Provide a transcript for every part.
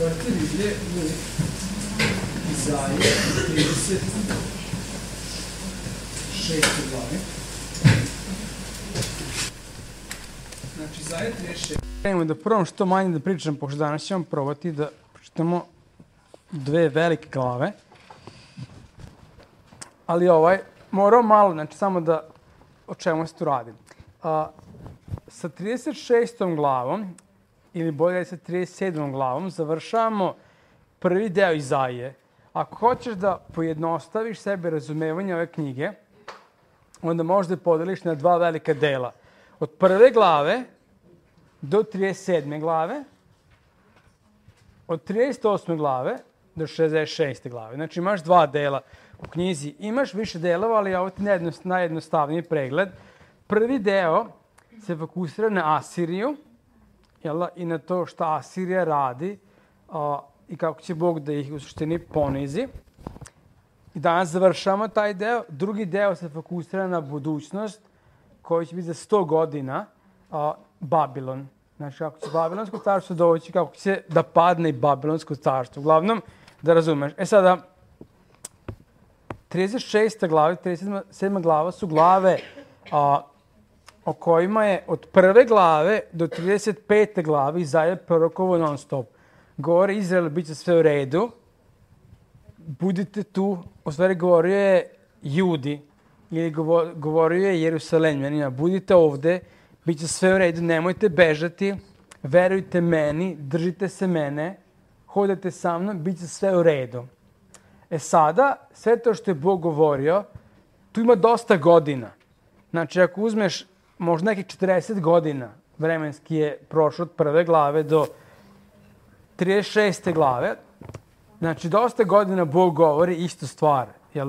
otvorite Biblije u Izaije 36. glavi. Znači, Izaije 36. Krenemo da probam što manje da pričam, pošto danas ćemo probati da pričamo dve velike glave. Ali morao malo, znači samo da o čemu se tu radi. Sa 36. glavom, ili bolje sa 37. glavom, završavamo prvi deo Izaije. Ako hoćeš da pojednostaviš sebe razumevanje ove knjige, onda možda podeliš na dva velika dela. Od prve glave do 37. glave, od 38. glave do 66. glave. Znači imaš dva dela u knjizi. Imaš više delova, ali ovo ti najjednostavniji pregled. Prvi deo se fokusira na Asiriju, i na to šta Asirija radi i kako će Bog da ih u suštini ponizi. I danas završamo taj deo. Drugi deo se fokusira na budućnost koji će biti za 100 godina Babilon. Znači kako će Babilonsko carstvo doći, kako će da padne i Babilonsko carstvo. Uglavnom, da razumeš. Sada, 36. glava i 37. glava su glave o kojima je od prve glave do 35. glave Izaija prorokovao non stop. Govori Izrael, bit će sve u redu, budite tu, u stvari govorio je Judi, ili govorio je Jerusalemljanima, budite ovde, bit će sve u redu, nemojte bežati, verujte meni, držite se mene, hodate sa mnom, bit će sve u redu. Sada, sve to što je Bog govorio, tu ima dosta godina. Znači, ako uzmeš možda nekih 40 godina vremenski je prošlo od prve glave do 36. glave. Znači, dosta godina Bog govori istu stvar.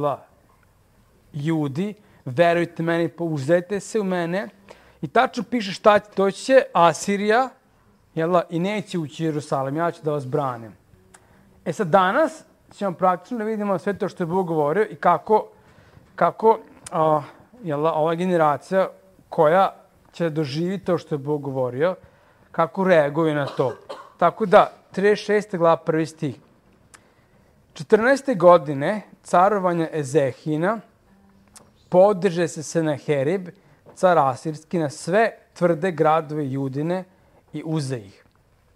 Judi, verujte meni, pouzdajte se u mene. I tačno piše šta će doći će Asirija, i neće ući u Jerusalim, ja ću da vas branim. Sad danas ćemo praktično da vidimo sve to što je Bog govorio i kako ova generacija koja će doživjeti to što je Bog govorio, kako reaguju na to. Tako da, 36. glava, prvi stih. 14. godine carovanja Ezehina podrže se Senaherib, car Asirski, na sve tvrde gradove Judine i uze ih.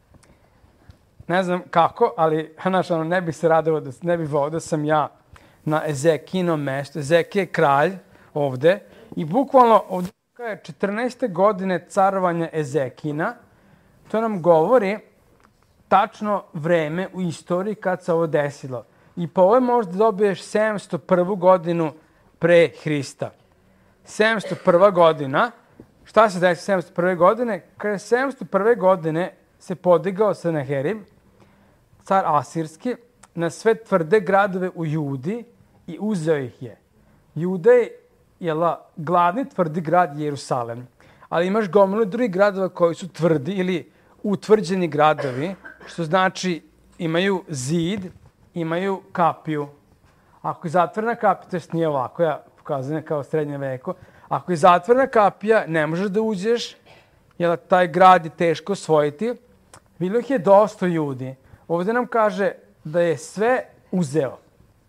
Ne znam kako, ali ne bi se radilo, ne bi volio da sam ja na Ezekinom mestu. Ezekije je kralj ovde i bukvalno ovde je 14. godine carovanja Ezekina. To nam govori tačno vreme u istoriji kad se ovo desilo. I po ovoj možda dobiješ 701. godinu pre Hrista. 701. godina. Šta se desi 701. godine? Kada je 701. godine se podigao Senaherib, car Asirski, na sve tvrde gradove u Judi i uzeo ih je. Juda je glavni tvrdi grad Jerusalem. Ali imaš gomilu drugih gradova koji su tvrdi ili utvrđeni gradovi, što znači imaju zid, imaju kapiju. Ako je zatvorena kapija, to nije ovako, ja pokazujem kao srednje veko, ako je zatvorena kapija, ne možeš da uđeš, taj grad je teško osvojiti. Bilo ih je dosta ljudi. Ovdje nam kaže da je sve uzeo.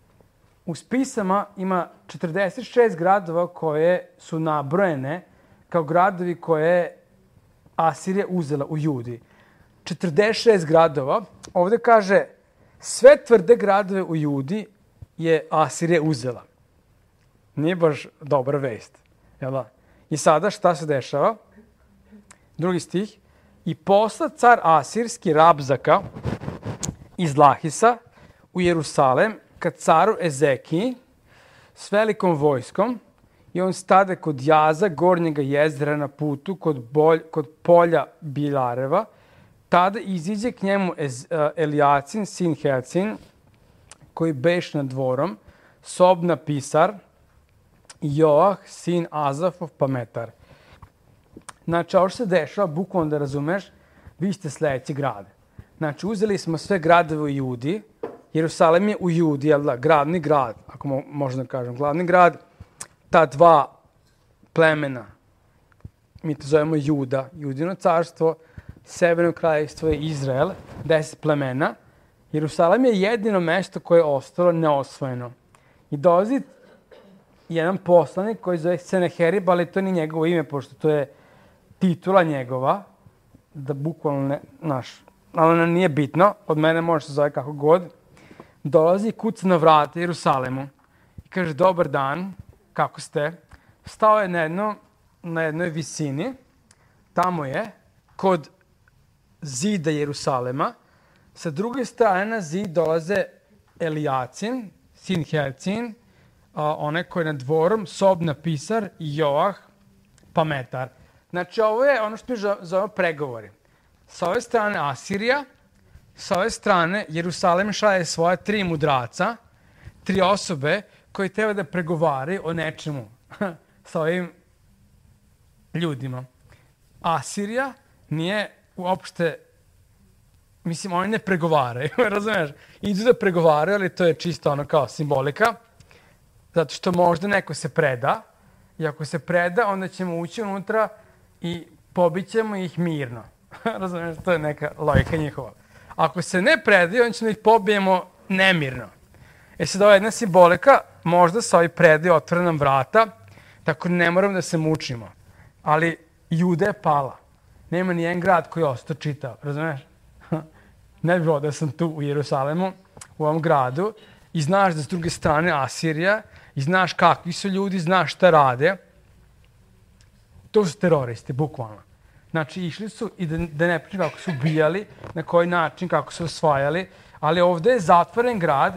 U spisama ima 46 gradova koje su nabrojene kao gradovi koje je Asirija uzela u Judi. 46 gradova. Ovdje kaže sve tvrde gradove u Judi je Asirija uzela. Nije baš dobra vest. I sada šta se dešava? Drugi stih. I posla car Asirski Rabzaka iz Lahisa u Jerusalem ka caru Ezekiji s velikom vojskom i on stade kod jaza gornjega jezera na putu kod polja Bilareva. Tada iziđe k njemu Elijacin, sin Helcin, koji beš nad dvorom, Sobna pisar i Joah, sin Azafov, pametar. Znači, ovo što se dešava, bukvalno da razumeš, vi ste sledeći grad. Znači, uzeli smo sve gradove u Judi. Jerusalim je u Judi, glavni grad, ako možda kažem, glavni grad. Ta dva plemena, mi to zovemo Juda, Judino carstvo, Severno kraljevstvo je Izrael, 10 plemena. Jerusalim je jedino mesto koje je ostalo neosvojeno. I dolazi jedan poslanik koji zove Senaherib, ali to nije njegovo ime, pošto to je titula njegova, da bukvalno ali nije bitno, od mene može se zove kako god, dolazi i kuca na vrata Jerusalimu i kaže, dobar dan, kako ste? Stao je na jednoj visini, tamo je, kod zida Jerusalema, sa druge strane na zid dolaze Elijacin, sin Helcin, onaj koji je nad dvorom, sobna pisar i Joah, pametar. Znači, ovo je ono što mi zovemo pregovori. Sa ove strane Asirija, sa ove strane Jerusalim šalje svoje 3 mudraca, 3 osobe koji treba da pregovaraju o nečemu sa ovim ljudima. Asirija nije uopšte, mislim, oni ne pregovaraju, razumiješ? Idu da pregovaraju, ali to je čisto ono kao simbolika, zato što možda neko se preda i ako se preda, onda ćemo ući unutra i pobićemo ih mirno. Razumiješ, to je neka logika njihova. Ako se ne predaju, onda ćemo da ih pobijemo nemirno. Sad ova jedna simbolika, možda se ovi predaju, otvore nam vrata, tako ne moramo da se mučimo. Ali Juda je pala. Nema ni jedan grad koji je ostao čitao, razumiješ? Ne bi bilo da sam tu u Jerusalimu, u ovom gradu, i znaš da s druge strane Asirija, i znaš kakvi su ljudi, znaš šta rade. To su teroristi, bukvalno. Znači, išli su, i da ne pričam kako su ubijali, na koji način, kako su osvajali, ali ovde je zatvoren grad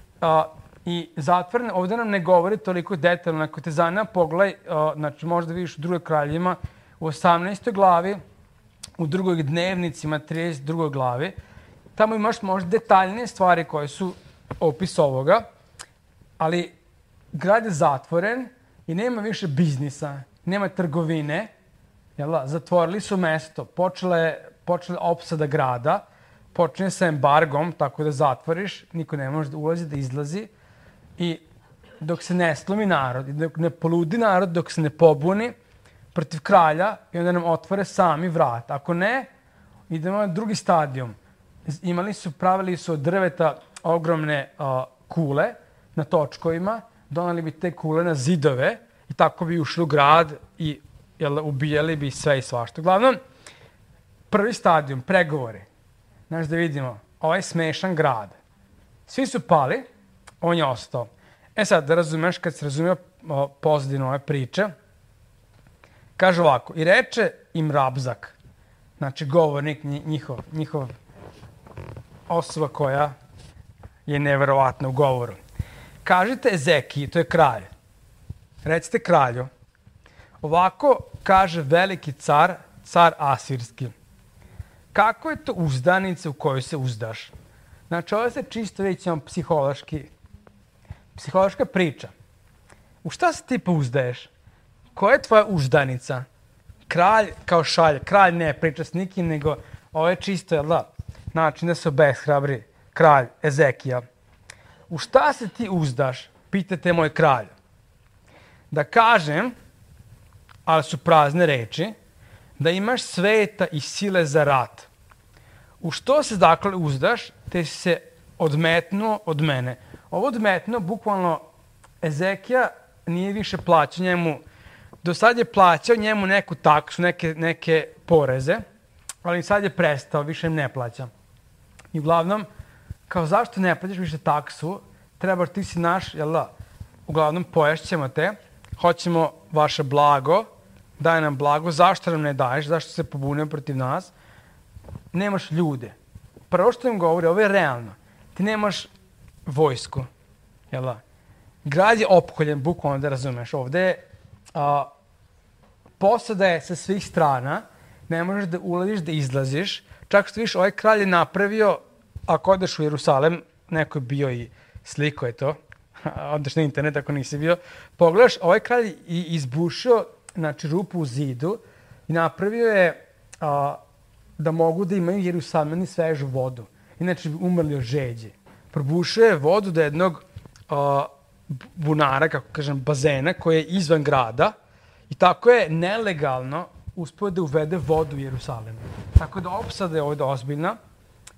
i zatvoren, ovde nam ne govori toliko detaljno, ako te zanima, pogledaj, znači možda vidiš u drugoj kraljima, u 18. glavi, u drugoj dnevnicima, 32. glavi, tamo imaš možda detaljnije stvari koje su opis ovoga, ali grad je zatvoren i nema više biznisa, nema trgovine, zatvorili su mesto, počela opsada grada, počinje sa embargom, tako da zatvoriš, niko ne može da ulazi, da izlazi, i dok se ne slomi narod, i dok ne poludi narod, dok se ne pobuni protiv kralja, i onda nam otvore sami vrat. Ako ne, idemo na drugi stadijum. Pravili su od drveta ogromne kule na točkovima, donali bi te kule na zidove i tako bi ušli u grad i ubijali bi sve i svašta. Uglavnom, prvi stadijum, pregovori. Znaš da vidimo, ovaj smešan grad. Svi su pali, on je ostao. Sad, da razumeš, kad se razumio pozadinu ove priče, kaže ovako, i reče im Rabzak, znači govornik njihov osoba koja je neverovatna u govoru. Kažite Ezekiji, to je kralj, recite kralju, ovako kaže veliki car Asirski. Kako je to uzdanica u kojoj se uzdaš? Znači, ovo se čisto već imam psihološka priča. U šta se ti pouzdaješ? Koja je tvoja uzdanica? Kralj kao šalje. Kralj ne priča s nikim, nego ovo je čisto, način da se obeshrabri kralj Ezekija. U šta se ti uzdaš? Pitate moj kralj. Da kažem, ali su prazne reči, da imaš sveta i sile za rat. U što se dakle uzdaš, te si se odmetnuo od mene. Ovo odmetnuo, bukvalno, Ezekija nije više plaćao njemu, do sad je plaćao njemu neku taksu, neke poreze, ali sad je prestao, više im ne plaća. I uglavnom, kao zašto ne plaćaš više taksu, treba ti si naš, uglavnom poješćemo te, hoćemo vaše blago, daj nam blago, zašto nam ne daješ, zašto se pobunio protiv nas, nemaš ljude. Prvo što im govori, ovo je realno, ti nemaš vojsku, grad je opkoljen, bukvalno da razumeš, ovde je, posada je sa svih strana, ne možeš da ulaziš, da izlaziš, čak što viš, ovaj kralj je napravio, ako odeš u Jerusalim, neko je bio i sliko je to, odeš na internet ako nisi bio, pogledaš, ovaj kralj je izbušio, znači, rupu u zidu i napravio je da mogu da imaju Jerusalimani svežu vodu. Inače bi umrli od žeđe. Probušio je vodu do jednog bunara, kako kažem, bazena, koji je izvan grada i tako je nelegalno uspio da uvede vodu u Jerusalimu. Tako da opsada je ovdje ozbiljna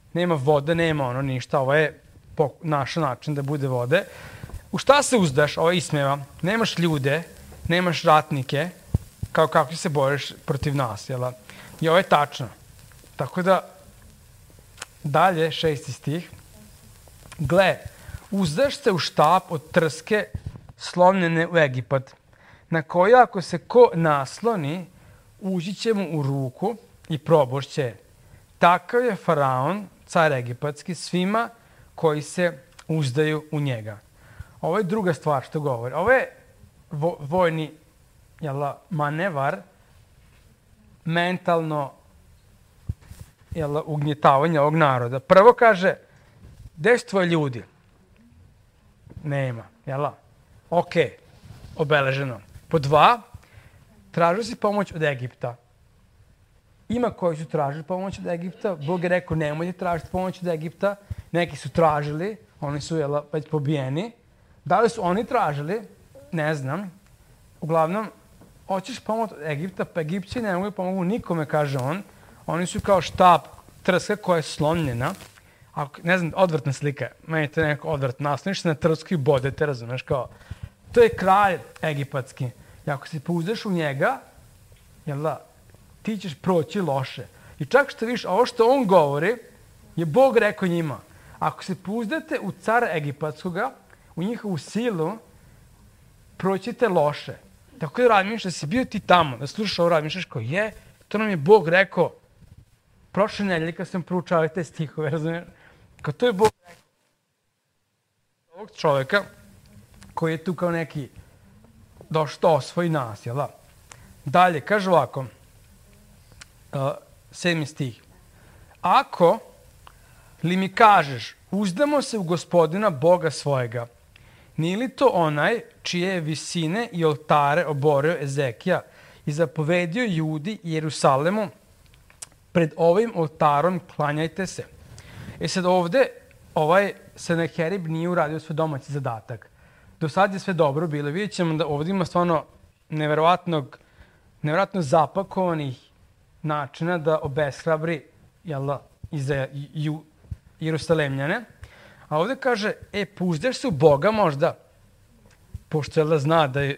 nema vode, nema ono ništa, ovo je naš način da bude vode. U šta se uzdaš? Ovo ismeva. Nemaš ljude, nemaš ratnike, kao kako se boriš protiv nas, jel? I ovo je tačno. Tako da, dalje, 6. stih. Gle, uzdaš se u štap od trske slomljene u Egipat, na koju ako se ko nasloni, ući će mu u ruku i probošće. Takav je Faraon, car egipatski, svima koji se uzdaju u njega. Ovo je druga stvar što govori. Ovo je vojni manevar, mentalno ugnjetavanje ovog naroda. Prvo kaže, gde su tvoji ljudi? Nema, jel? Ok, obeleženo. Po 2, tražio si pomoć od Egipta. Ima koji su tražili pomoć od Egipta. Bog je rekao, nemojte tražiti pomoć od Egipta. Neki su tražili, oni su već pobijeni. Da li su oni tražili? Ne znam. Uglavnom, hoćeš pomoć od Egipta, pa Egipći ne mogu pomogu nikome, kaže on. Oni su kao štap trska koja je slomljena. Ne znam, odvrtna slika. Meni je to neko odvrtno. Nasloniš se na trsku i bodete, razumeš, kao. To je kralj egipatski. I ako se pouzdaš u njega, ti ćeš proći loše. I čak što viš, ovo što on govori, je Bog rekao njima. Ako se pouzdate u cara egipatskoga, u njihovu silu, proćete loše. Tako da razmišljaš da si bio ti tamo, da slušaš ovo, razmišljaš kao to nam je Bog rekao. Prošle nedelje kad sam proučavao te stihove, razumiješ? Kao to je Bog rekao. Ovog čoveka koji je tu kao neki došao osvoji nas, jel da? Dalje, kaže ovako, 7. stih. Ako li mi kažeš, uzdamo se u Gospodina Boga svojega, nije li to onaj čije je visine i oltare oborio Ezekija i zapovedio Judi i Jerusalemu, pred ovim oltarom klanjajte se. Sad ovde, Senaherib nije uradio svoj domaći zadatak. Do sad je sve dobro bilo. Vidjet ćemo da ovdje ima stvarno nevjerojatno zapakovanih načina da obeshrabri Jerusalemljane. A ovdje kaže, pouzdaš se u Boga možda, pošto zna da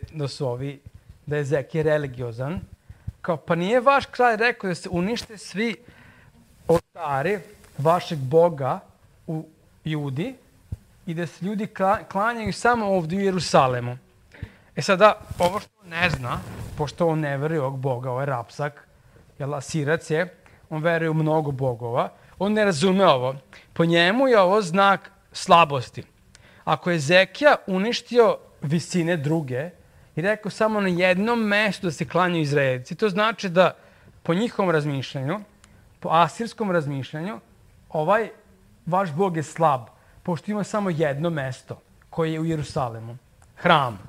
je Ezekija religiozan, kao pa nije vaš kralj rekao da se unište svi oltari vašeg Boga u Judi i da se ljudi klanjaju samo ovdje u Jerusalemu. Sada, ovo što on ne zna, pošto on ne veruje ovog Boga, ovo je rapsak, Asirac je, on veruje u mnogo bogova, on ne razume ovo. Po njemu je ovo znak slabosti. Ako je Ezekija uništio visine druge i rekao samo na jednom mestu da se klanjaju Izraelci, to znači da po njihovom razmišljanju, po asirskom razmišljanju, ovaj vaš Bog je slab, pošto ima samo jedno mesto koje je u Jerusalemu, hram.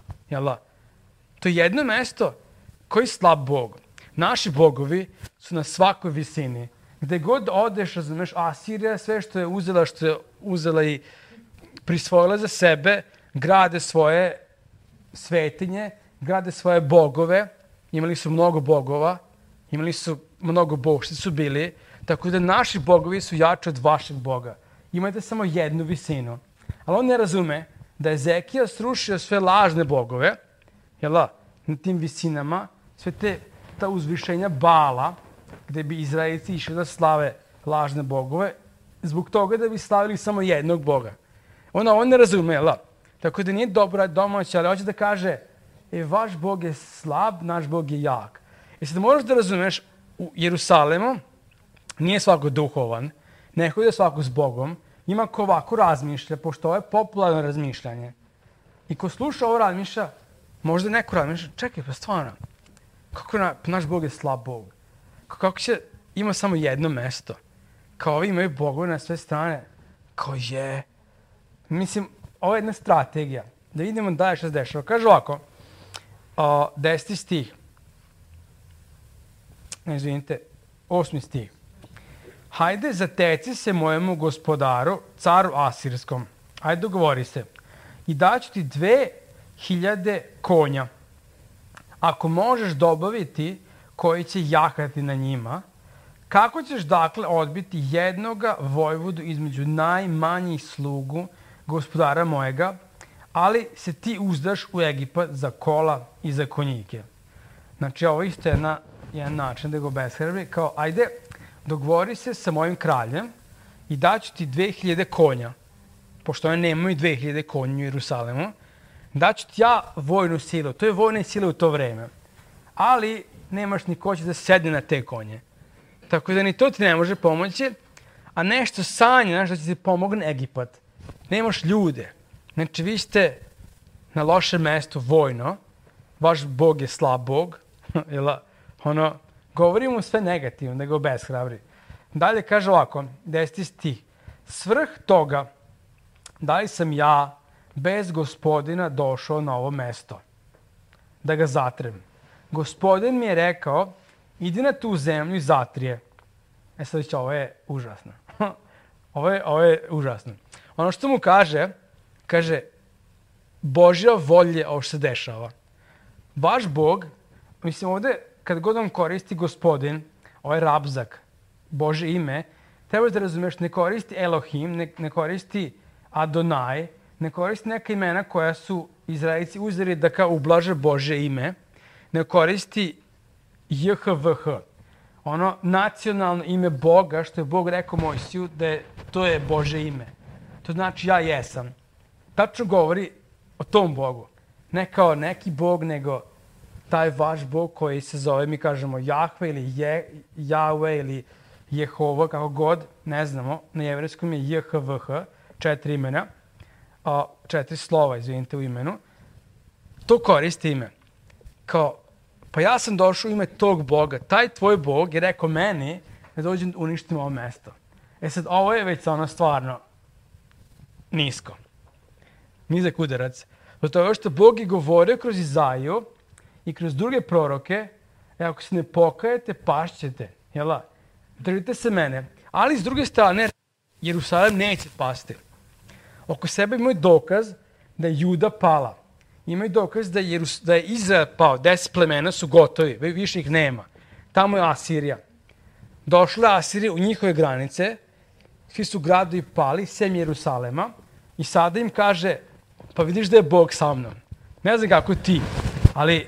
To je jedno mesto koji je slab Bog. Naši bogovi su na svakoj visini. Gde god odeš, razumeš, Asirija sve što je uzela i prisvojila za sebe, grade svoje svetinje, grade svoje bogove, imali su mnogo bogova, imali su mnogo bošci su bili, tako da naši bogovi su jači od vašeg Boga. Imate samo jednu visinu. Ali on ne razume da je Ezekija srušio sve lažne bogove, na tim visinama, sve ta uzvišenja Bala, gde bi Izraelci išli da slave lažne bogove, zbog toga da bi slavili samo jednog Boga. On ne razume, tako da nije dobro domaći, ali hoće da kaže, vaš Bog je slab, naš Bog je jak. Sad moraš da razumeš, u Jerusalemu nije svako duhovan, ne hodi svako s Bogom, ima ko ovako razmišlja, pošto ovo je popularno razmišljanje. I ko sluša ovo razmišlja, možda neko razmišlja, čekaj, pa stvarno, kako naš Bog je slab Bog? Kako će, ima samo jedno mesto? Kao ovi imaju bogove na sve strane? Kao je. Mislim, ovo je jedna strategija. Da vidimo dalje što se dešava. Kaže ovako, 10. stih. Ne, izvinite, 8. stih. Hajde, zateci se mojemu gospodaru, caru Asirskom. Hajde, dogovori se. I daću ti 2000 konja. Ako možeš dobaviti koji će jahati na njima, Kako ćeš dakle odbiti jednoga vojvodu između najmanjih slugu gospodara mojega, ali se ti uzdaš u Egipat za kola i za konjike. Znači, ovo isto je jedan način da ga obeshrabri, kao, ajde, dogovori se sa mojim kraljem i daću ti 2000 konja, pošto one nemaju 2000 konja u Jerusalemu, daću ti ja vojnu silu, to je vojna sila u to vreme, ali nemaš ni ko će da sedne na te konje. Tako da ni to ti ne može pomoći, a nešto sanjaš da će ti pomogne Egipat. Nemaš ljude. Znači, vi ste na lošem mestu vojno, vaš Bog je slab Bog, govorimo sve negativno, da ga obeshrabri. Dalje kaže ovako, 10. stih. Svrh toga, da li sam ja bez gospodina došao na ovo mesto, da ga zatrem. Gospodin mi je rekao, idi na tu zemlju i zatrije. Sad će, ovo je užasno. Ovo je užasno. Ono što mu kaže, Božja volja ovo što se dešava. Vaš Bog, mislim ovde, kad god on koristi gospodin, ovaj rabzak, Bože ime, treba da razumeš, ne koristi Elohim, ne koristi Adonai, ne koristi neka imena koja su Izraelici uzeli da kao ublaže Bože ime, ne koristi JHVH, ono nacionalno ime Boga, što je Bog rekao Mojsiju, da to je Bože ime. To znači ja jesam. Tačno govori o tom Bogu. Ne kao neki Bog, nego taj vaš Bog koji se zove, mi kažemo Jahve ili Jahve ili Jehova, kako god, ne znamo. Na jevrejskom je JHVH, 4 imena, 4 slova, izvinite, u imenu. To koristi ime. Kao, pa ja sam došao u ime tog Boga. Taj tvoj Bog je rekao meni da dođem uništim ovo mesto. Sad, ovo je već ono stvarno nisko. Nizak udarac. Zato je što Bog je govorio kroz Izaiju i kroz druge proroke, ako se ne pokajete, pašćete. Jela? Držite se mene. Ali s druge strane, Jerusalim neće pasti. Oko sebe imaju dokaz da je Juda pala. Imaju dokaz da je Izrael pao. 10 plemena su gotovi. Više ih nema. Tamo je Asirija. Došla je Asirija u njihove granice. Svi su gradovi pali, sem Jerusalema. I sada im kaže, pa vidiš da je Bog sa mnom. Ne znam kako ti, ali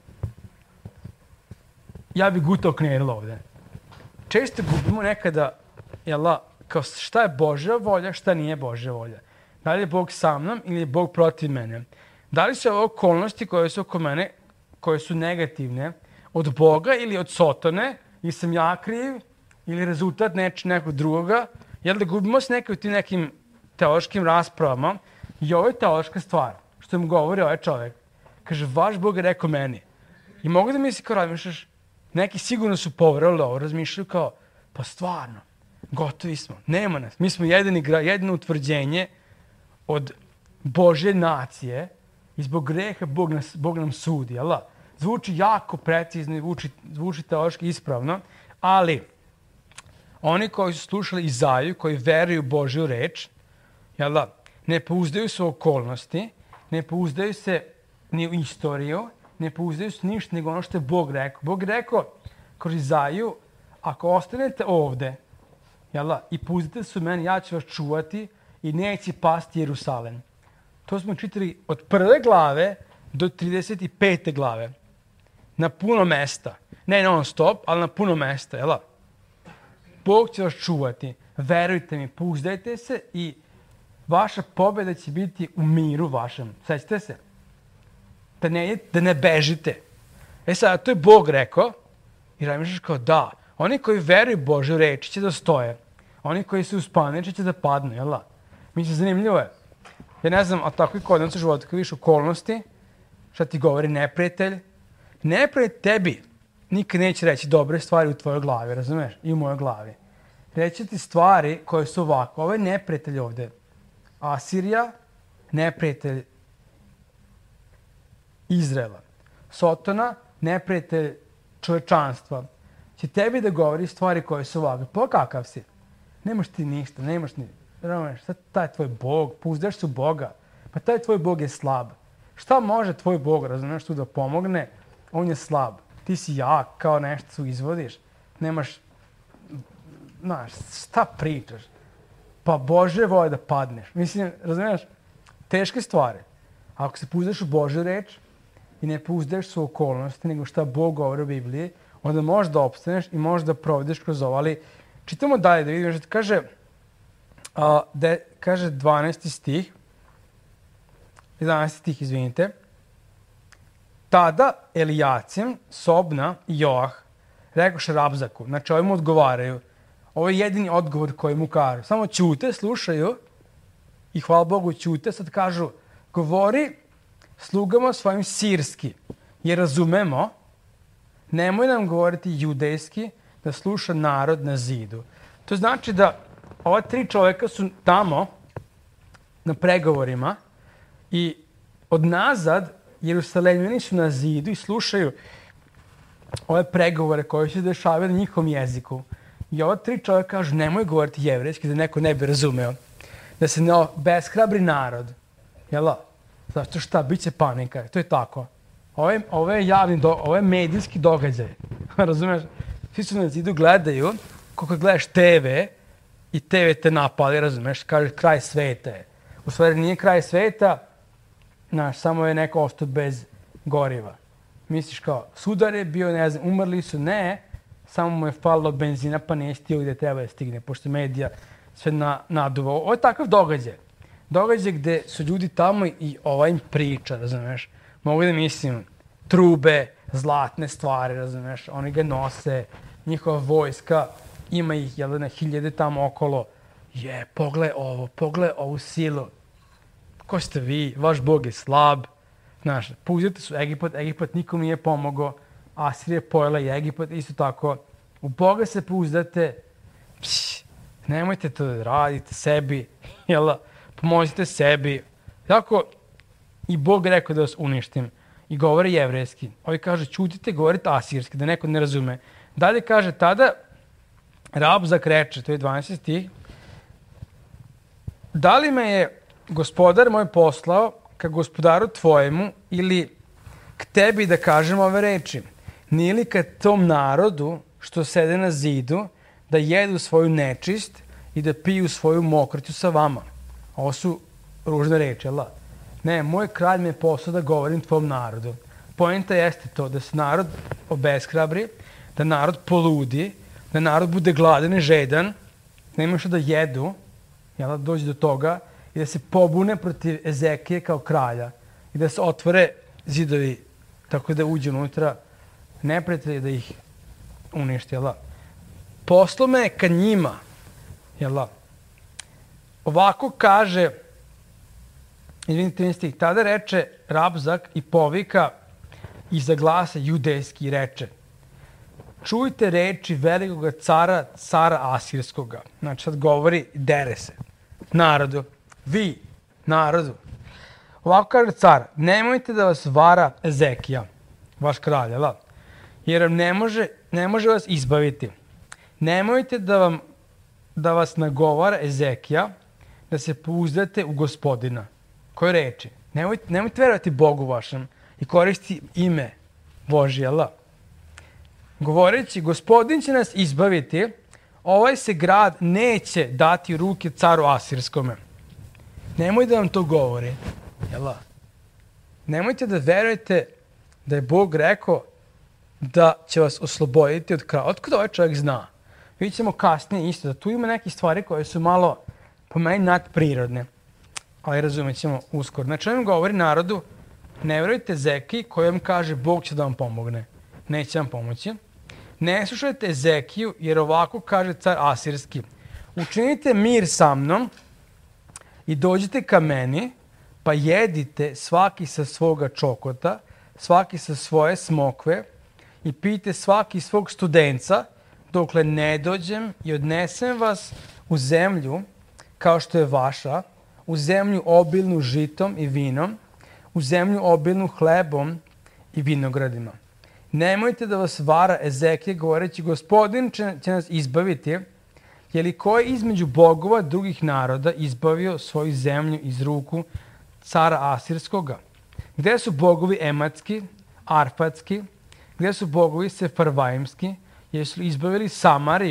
ja bih gutao knedlo ovde. Često gubimo nekada, kao šta je Božja volja, šta nije Božja volja. Da li je Bog sa mnom ili je Bog protiv mene? Da li su ove okolnosti koje su oko mene, koje su negativne, od Boga ili od Sotone, ili sam ja kriv, ili rezultat nekog drugoga, da gubimo se u tim nekim teološkim raspravama. I ovo je teološka stvar, što mu govori ovaj čovjek. Kaže, vaš Bog je rekao meni. I mogu da misli kao razmišljaš, neki sigurno su poverovali ovo, razmišljaju kao, pa stvarno, gotovi smo, nema nas. Mi smo jedino utvrđenje od Božje nacije i zbog greha Bog nam sudi. Jel? Zvuči jako precizno i zvuči teološki ispravno, ali oni koji su slušali Izaju, koji veruju Božju reč, ne pouzdaju se u okolnosti, ne pouzdaju se ni u istoriju, ne pouzdaju se ništa nego ono što je Bog rekao. Bog je rekao kroz Izaju, ako ostanete ovde i pouzdate se u meni, ja ću vas čuvati i neće pasti Jerusalim. To smo čitali od 1. glave do 35. glave. Na puno mesta. Ne non stop, ali na puno mesta. Bog će vas čuvati. Verujte mi, pouzdajte se i vaša pobjeda će biti u miru vašem. Sećate se? Da ne bežite. Sad, to je Bog rekao i razmišljaš kao da. Oni koji veruju Božju reči će da stoje. Oni koji se uspaniče će da padnu, jel da? Mislim, zanimljivo je. Ja ne znam, a tako i kod nas u životu, kad viš okolnosti, šta ti govori neprijatelj. Neprijatelj tebi nikad neće reći dobre stvari u tvojoj glavi, razumeš? I u mojoj glavi. Reći ti stvari koje su ovako. Ovo je neprijatelj ovde. Asirija, neprijatelj Izraela. Sotona, neprijatelj čovečanstva. Će tebi da govori stvari koje su ovakve. Pa kakav si? Nemaš ti ništa, nemaš ni... Šta taj tvoj Bog? Pouzdaš se u Boga. Pa taj tvoj Bog je slab. Šta može tvoj Bog, razumeš, tu da pomogne? On je slab. Ti si jak, kao nešto izvodiš. Nemaš znaš, šta pričaš? Pa Bože vole da padneš. Mislim, razumiješ, teške stvari. Ako se pouzdaš u Božju reč i ne pouzdaš su okolnosti, nego šta Bog govori u Bibliji, onda možeš da opstaneš i možeš da provedeš kroz ovo. Ali čitamo dalje da vidimo što kaže 12. stih, 11. stih, izvinite. Tada Elijacim, Sobna i Joah rekoše Rabzaku, znači ovi mu odgovaraju, ovo je jedini odgovor koji mu kažu. Samo ćute, slušaju i hvala Bogu ćute, sad kažu, govori slugama svojim sirski, jer razumemo, nemoj nam govoriti judejski, da sluša narod na zidu. To znači da ova 3 čoveka su tamo na pregovorima i od nazad Jerusalemljani su na zidu i slušaju ove pregovore koje se dešavaju na njihovom jeziku. I ova 3 čovjeka kažu nemoj govoriti jevrejski da neko ne bi razumeo. Da se ne obeshrabri narod. Jel' Zato šta, bit će panika. To je tako. Ovo je javni, ovo je medijski događaj. Razumeš? Svi su na zidu gledaju, koliko gledaš TV i TV te napali, razumeš? Kaže kraj sveta je. U stvari nije kraj sveta, znaš, samo je neko ostao bez goriva. Misliš kao, sudar je bio, ne znam, umrli su, ne, samo mu je falilo benzina pa nije stio gde treba da stigne, pošto medija sve naduvao. Ovo je takav događaj. Događaj gde su ljudi tamo i ova im priča, razumeš? Mogu da mislim, trube, zlatne stvari, razumeš? Oni ga nose, njihova vojska, ima ih, jel, na hiljade tamo okolo. Pogledaj ovu silu. Ko ste vi? Vaš Bog je slab. Znaš, pouzdate su Egipat nikom nije pomogao. Asirija je pojela i Egipat, isto tako. U Boga se pouzdate. Nemojte to da radite sebi. Jel, pomozite sebi. Tako i Bog rekao da vas uništim. I govori jevrejski. Ovi kaže, ćutite, govorite asirski, da neko ne razume. Dalje kaže, tada Rabzak reče, to je 12. stih, da li me je gospodar moj poslao ka gospodaru tvojemu ili k tebi da kažem ove reči? Nije li ka tom narodu što sede na zidu da jedu svoju nečist i da piju svoju mokriću sa vama? Ovo su ružne reči, jel' Ne, moj kralj me je poslao da govorim tvom narodu. Poenta jeste to da se narod obeshrabri, da narod poludi, da narod bude gladan i žedan, nema što da jedu, jel' dođe do toga, i da se pobune protiv Ezekije kao kralja i da se otvore zidovi tako da uđe unutra neprijatelji da ih uništi, jel' Poslao me ka njima, jel' Ovako kaže, izvinite, 13. Tada reče Rabzak i povika i zaglasa judejski i reče, čujte reči velikog cara Asirskoga. Znači sad govori, dere se narodu. Vi, narodu. Ovako kaže car, nemojte da vas vara Ezekija, vaš kralj, jel' jer vam ne može vas izbaviti. Nemojte da vas nagovara Ezekija, da se pouzdate u gospodina. Koje reči? Nemojte verovati Bogu vašem i koristi ime Božje, jel' Govoreći, gospodin će nas izbaviti, ovaj se grad neće dati u ruke caru Asirskome. Nemoj da vam to govori, jel' Nemojte da verujete da je Bog rekao da će vas osloboditi od kraja. Otkud ovaj čovjek zna? Vidjet ćemo kasnije isto da tu ima neke stvari koje su malo po meni nadprirodne, ali razumjet ćemo uskoro. Znači, on govori narodu, ne verujte Ezekiji koji vam kaže Bog će da vam pomogne. Neće vam pomoći. Ne slušajte Ezekiju jer ovako kaže car Asirski. Učinite mir sa mnom i dođite ka meni, pa jedite svaki sa svoga čokota, svaki sa svoje smokve i pijte svaki svog studenca, dokle ne dođem i odnesem vas u zemlju kao što je vaša, u zemlju obilnu žitom i vinom, u zemlju obilnu hlebom i vinogradima. Nemojte da vas vara Ezekije govoreći gospodin će nas izbaviti, je li ko je između bogova drugih naroda izbavio svoju zemlju iz ruku cara Asirskoga? Gde su bogovi ematski, arfatski, gde su bogovi sefarvaimski, jesu li izbavili Samariju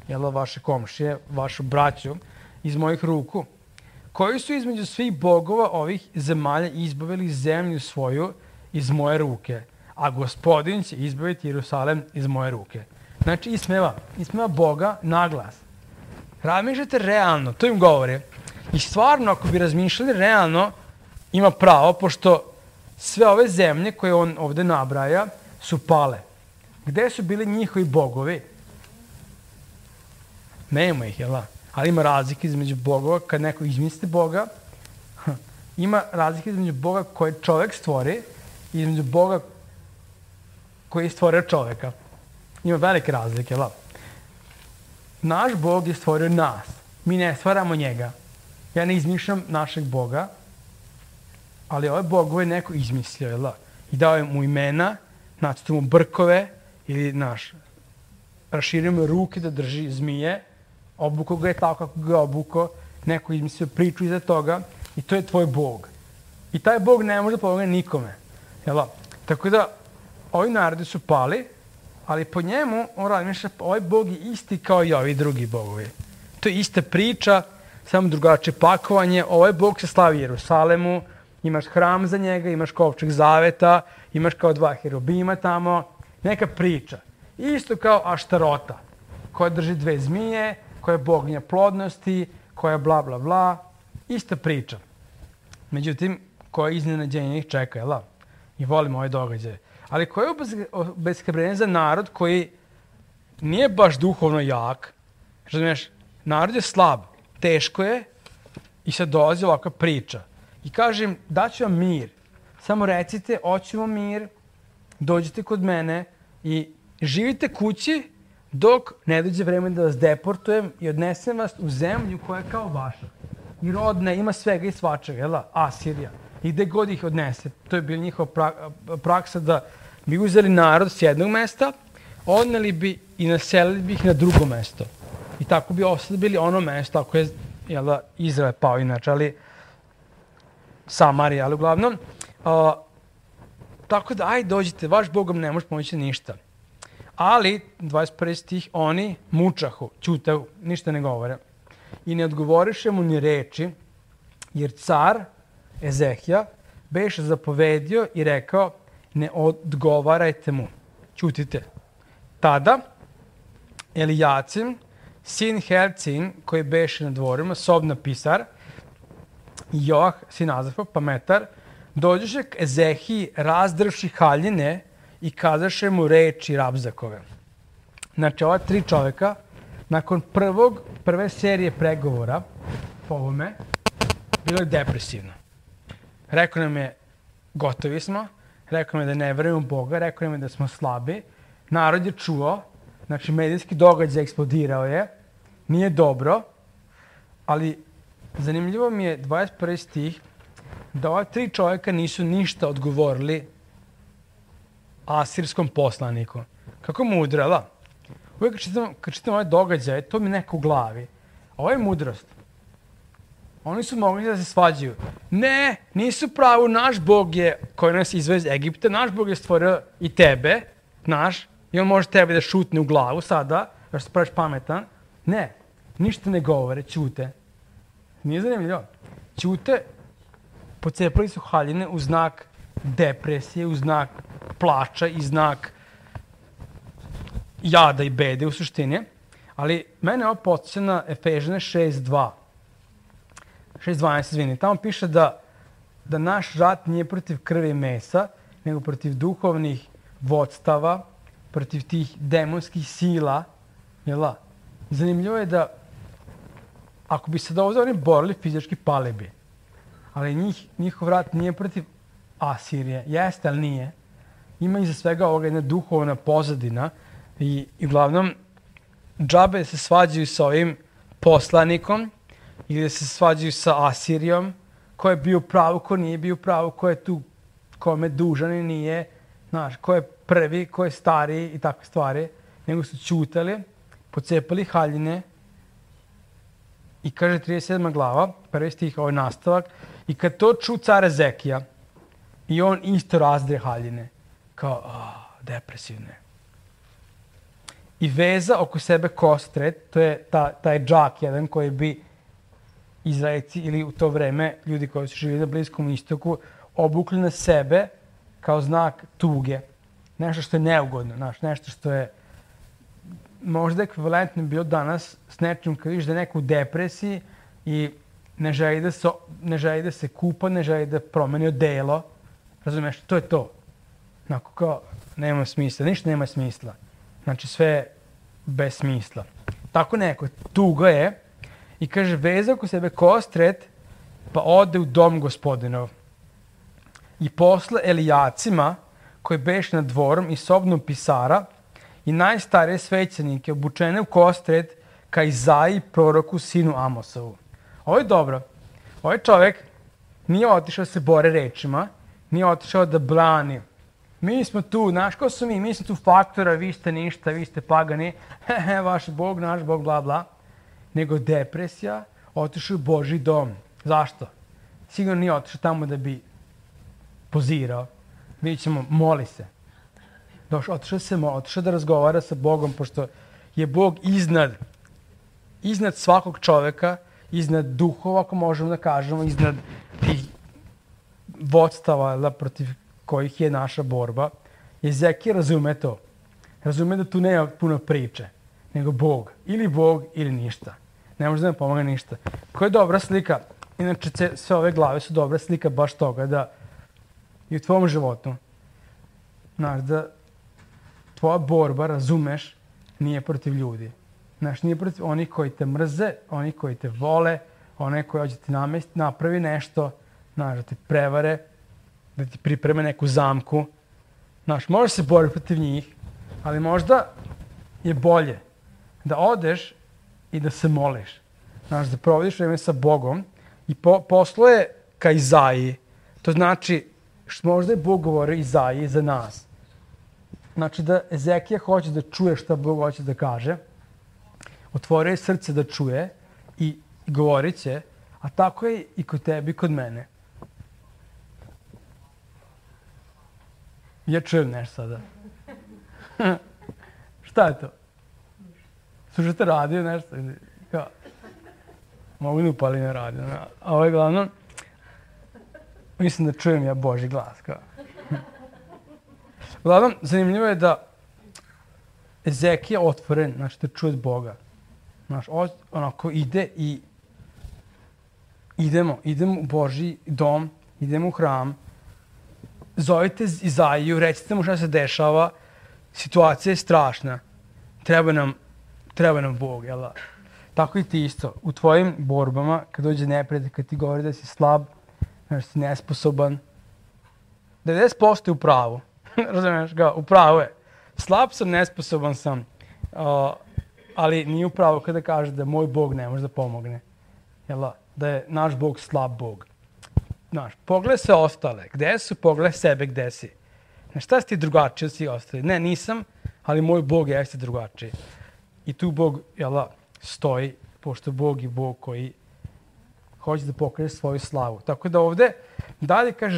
vaše komšije, vašu braću, iz mojih ruku, koji su između svih bogova ovih zemalja izbavili zemlju svoju iz moje ruke, a Gospodin će izbaviti Jerusalem iz moje ruke. Znači, ismeva Boga na glas. Razmišljate realno, to im govore. I stvarno, ako bi razmišljali realno, ima pravo, pošto sve ove zemlje koje on ovde nabraja su pale. Gde su bili njihovi bogovi? Nema ih, jel da? Ali ima razlike između bogova, kad neko izmisli Boga, ima razlike između Boga koje čovek stvori i između Boga koji je stvorio čoveka. Ima velike razlike, jel da? Naš Bog je stvorio nas. Mi ne stvaramo njega. Ja ne izmišljam našeg Boga, ali ovaj Bogove je neko izmislio, jel da? I dao je mu imena, nacrtao mu brkove, ili raširio mu ruke da drži zmije, obuko ga je tako kako ga je obuko, neko izmislio priču iza toga i to je tvoj Bog. I taj Bog ne može pomogne nikome. Jel da? Tako da, ovi narodi su pali, ali po njemu, on razmišlja, ovaj Bog je isti kao i ovi drugi bogovi. To je ista priča, samo drugačije pakovanje. Ovaj Bog se slavi u Jerusalemu, imaš hram za njega, imaš kovčeg zaveta, imaš kao 2 herubima tamo, neka priča. Isto kao Aštarota, koja drži 2 zmije, koja je boginja plodnosti, koja je bla bla bla, ista priča. Međutim, koja iznenađenje ih čeka, jel da? I volimo ovaj događaj. Ali koja je obeshrabrenje za narod koji nije baš duhovno jak. Razumiješ, narod je slab, teško je i sad dolazi ovakva priča. I kažem, daću vam mir. Samo recite, hoćemo mir, dođite kod mene i živite kući dok ne dođe vreme da vas deportujem i odnesem vas u zemlju koja je kao vaša. I rodne, ima svega i svačega, jel da? Asirija. I gde god ih odnese. To je bila njihova praksa da bi uzeli narod s jednog mesta, odneli bi i naselili bi ih na drugo mesto. I tako bi oslabili ono mesto, ako je, jel da, Izrael pao inače, ali Samarija, ali uglavnom. Tako da, aj dođite, vaš Bogom ne može pomoći ništa. Ali, 21. stih, oni mučahu, ćutahu, ništa ne govore. I ne odgovoriše mu ni reči, jer car Ezehija beše zapovedio i rekao, ne odgovarajte mu, ćutite. Tada, Elijacim, sin Helcin, koji beše na dvorima, sobna pisar, i Joah, sin Azafa, pametar, dođeše k Ezehiji razdrvši haljine i kazaše mu reči Rabzakove. Znači, ova 3 čoveka, nakon prve serije pregovora po ovome, bilo je depresivno. Rekao nam je, gotovi smo, rekao nam je da ne verujemo u Boga, rekao nam je da smo slabi, narod je čuo, znači medijski događaj eksplodirao je, nije dobro, ali zanimljivo mi je 21. stih, da ova 3 čovjeka nisu ništa odgovorili asirskom poslaniku. Kako mudrela? Uvijek kad čitam ovaj događaj, to mi neko u glavi. Ovo je mudrost. Oni su mogli da se svađaju. Ne, nisu pravo, naš Bog je, koji nas izveo iz Egipta, naš Bog je stvorio i tebe, naš, i on može tebe da šutne u glavu sada, da se praviš pametan. Ne, ništa ne govore, ćute. Nije zanimljivo. Ćute, pocepali su haljine u znak depresije, u znak plača i znak jada i bede u suštini. Ali mene ovo podsjeća na Efežane 6.2. 6.12, izvini. Tamo piše da naš rat nije protiv krvi i mesa, nego protiv duhovnih vodstava, protiv tih demonskih sila. Jela? Zanimljivo je da ako bi se ovdje oni borili, fizički pali bi. Ali njihov rat nije protiv Asirije. Jeste, ali nije. Ima iza svega ovoga jedna duhovna pozadina i uglavnom džabe se svađaju sa ovim poslanikom ili da se svađaju sa Asirijom, ko je bio pravo, ko nije bio pravo, ko je tu, kome dužan i nije, znaš, ko je prvi, ko je stariji i takve stvari, nego su ćutali, pocepali haljine i kaže 37. glava, prvi stih, ovaj nastavak, i kad to ču car Ezekija, i on isto razdre haljine, kao, depresivne. i veza oko sebe kostret, to je taj džak jedan koji bi Izraelci ili u to vreme ljudi koji su živjeli na Bliskom istoku obukli na sebe kao znak tuge. Nešto što je neugodno, nešto što je možda ekvivalentno bilo danas s nečim kad vidiš da je neko u depresiji i ne želi da se kupa, ne želi da promeni odelo. Razumiješ, to je to. Onako kao, nema smisla, ništa nema smisla. Znači sve je bez smisla. Tako neko, tuga je i kaže, veza oko sebe kostret, pa ode u dom gospodinov. I posle Elijacima, koji beš nad dvorom i sobnom pisara, i najstarije svećenike obučene u kostret ka Izaiji proroku sinu Amosovu. Ovo je dobro. Ovaj čovjek nije otišao da se bore rečima, nije otišao da brani. Mi smo tu, znaš ko su mi? Mi smo tu faktora, vi ste ništa, vi ste pagani, vaš Bog, naš Bog, bla, bla. Nego depresija, otišao u Božji dom. Zašto? Sigurno nije otišao tamo da bi pozirao. Vidjet ćemo, moli se. Otišao da razgovara sa Bogom, pošto je Bog iznad svakog čoveka, iznad duhova, ako možemo da kažemo, iznad tih vodstava protiv kojih je naša borba. Ezekija razume to. Razume da tu nema puno priče, nego Bog. Ili Bog, ili ništa. Ne može da nam pomoga ništa. Koja je dobra slika? Inače, sve ove glave su dobra slika baš toga da i u tvojom životu, znaš, da tvoja borba, razumeš, nije protiv ljudi. Znaš, nije protiv onih koji te mrze, onih koji te vole, onih koji hoće ti napravi nešto, znaš, da te prevare, da ti pripreme neku zamku. Znaš, možeš se boriti protiv njih, ali možda je bolje da odeš i da se moliš. Znaš, da provodiš vreme sa Bogom i poslo je ka Izaiji. To znači, što možda je Bog govorio Izaiji za nas. Znači da Ezekija hoće da čuje šta Bog hoće da kaže, otvorio je srce da čuje i govorit će, a tako je i kod tebe i kod mene. Ja čujem nešto sada. Šta je to? Slušate radio nešto? Kao, mogu da upali na radio. A ovo je glavno, mislim da čujem ja Božji glas. Kao. Uglavnom, zanimljivo je da Ezekija otvoren, znači da čuje od Boga. Znaš, onako ide i idemo u Božji dom, idemo u hram, zovite Izaiju, recite mu šta se dešava, situacija je strašna, treba nam Bog, jel da? Tako i ti isto, u tvojim borbama, kad dođe neprijatelj, kad ti govori da si slab, da si nesposoban, 90% je u pravu. Razumiješ ga, u pravu je. Slab sam, nesposoban sam, ali nije u pravu kada kaže da moj Bog ne može da pomogne. Jel da je naš Bog slab Bog. Znaš, pogledaj sve ostale. Gde su? Pogledaj sebe gde si. Znaš, šta si ti drugačiji od svih ostali? Ne, nisam, ali moj Bog jeste drugačiji. I tu Bog, stoji, pošto Bog je Bog koji hoće da pokaže svoju slavu. Tako da ovde, dalje kaže,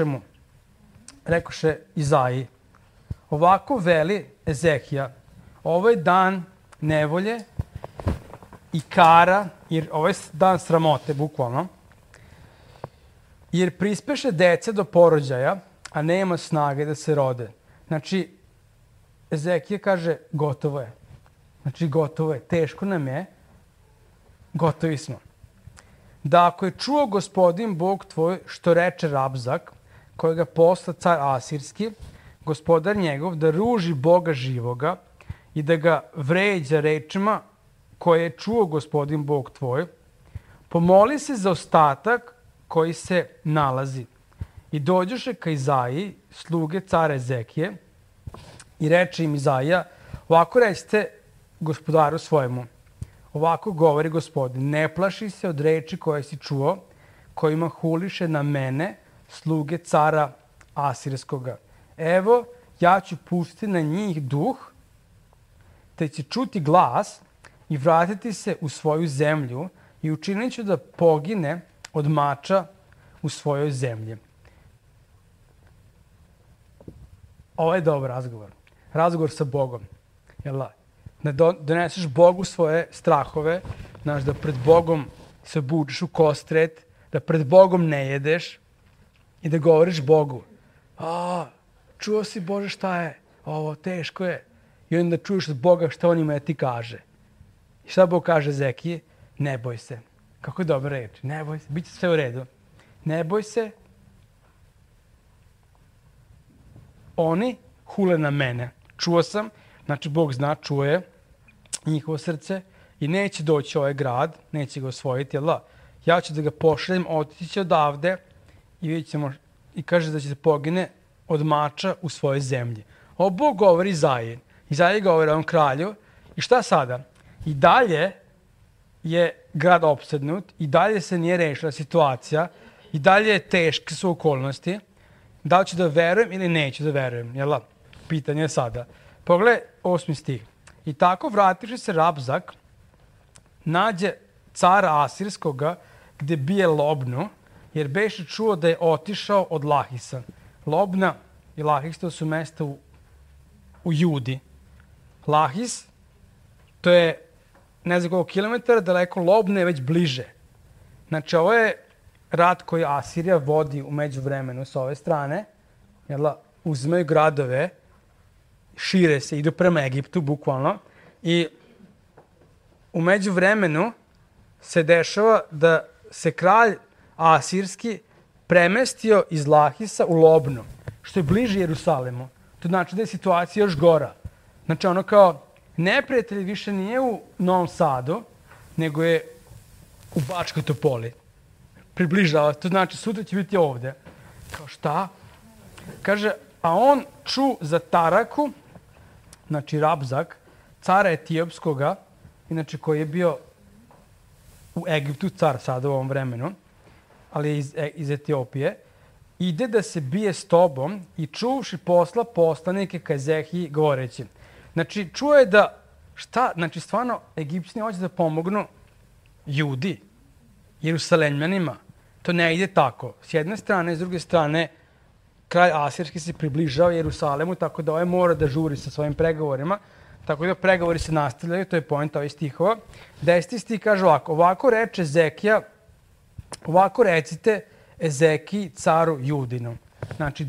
rekoše Izaiji, ovako veli Ezekija, ovo je dan nevolje i kara, jer ovo je dan sramote, bukvalno, jer prispeše deca do porođaja, a nema snage da se rode. Znači, Ezekija kaže, gotovo je. Znači, gotovo je. Teško nam je. Gotovi smo. Da ako je čuo gospodin Bog tvoj, što reče Rabzak, kojega posla car Asirski, gospodar njegov, da ruži Boga živoga i da ga vređa rečima koje je čuo gospodin Bog tvoj, pomoli se za ostatak koji se nalazi. I dođoše ka Izaiji, sluge cara Ezekije, i reče im Izaija, ovako recite gospodaru svojemu, ovako govori gospodin, ne plaši se od reči koje si čuo, kojima huliše na mene, sluge cara Asirskoga. Evo, ja ću pustiti na njih duh, te će čuti glas i vratiti se u svoju zemlju i učinit ću da pogine od mača u svojoj zemlji. Ovo je dobar razgovor. Razgovor sa Bogom. da doneseš Bogu svoje strahove, znaš, da pred Bogom se obučeš u kostret, da pred Bogom ne jedeš i da govoriš Bogu. Čuo si Bože šta je? Ovo teško je. I onda čuješ od Boga šta on ima da ti kaže. I šta Bog kaže Zekiji? Ne boj se. Kako je dobra reč. Ne boj se. Biće sve u redu. Ne boj se. Oni hule na mene. Čuo sam. Znači Bog zna, čuje njihovo srce i neće doći u ovaj grad. Neće ga osvojiti. Ja ću da ga pošaljem, otići će odavde i vidjet ćemo. I kaže da će se pogine od mača u svojoj zemlji. Ovo Bog govori Izaiji. Izaiji govori ovom kralju. I šta sada? I dalje je grad opsednut, i dalje se nije rešila situacija, i dalje je teške su okolnosti. Da li ću da verujem ili neću da verujem? Jel' pitanje je sada. Pogledaj 8. stih. I tako vratiše se Rabzak, nađe cara Asirskoga gde bije Lobnu, jer beše čuo da je otišao od Lahisa. Lobna i Lahis to su mesta u Judi. Lahis, to je ne znam koliko kilometara daleko, Lobna je već bliže. Znači, ovo je rat koji Asirija vodi u međuvremenu s ove strane. Uzimaju gradove, šire se, idu prema Egiptu, bukvalno. I u međuvremenu se dešava da se kralj Asirski premestio iz Lahisa u Lobnu, što je bliže Jerusalemu. To znači da je situacija još gora. Znači, ono kao, neprijatelj više nije u Novom Sadu, nego je u Bačkoj Topoli. Približava. To znači, sutra će biti ovde. Kao šta? Kaže, a on ču za Taraku, znači Rabzak, cara Etiopskoga, inače koji je bio u Egiptu, car sada u ovom vremenu, ali je iz Etiopije, ide da se bije s tobom i čuvši posla poslanike ka Ezehiji govoreći. Znači, čuo je da, šta, znači stvarno Egipćani hoće da pomognu Judi, Jerusalemljanima. To ne ide tako. S jedne strane, s druge strane, kralj Asirski se približao Jerusalemu, tako da ovaj mora da žuri sa svojim pregovorima, tako da pregovori se nastavljaju, to je poenta ovih stihova. 10. stih kaže ovako reče Ezekija, ovako recite Ezekiji caru Judinu. Znači,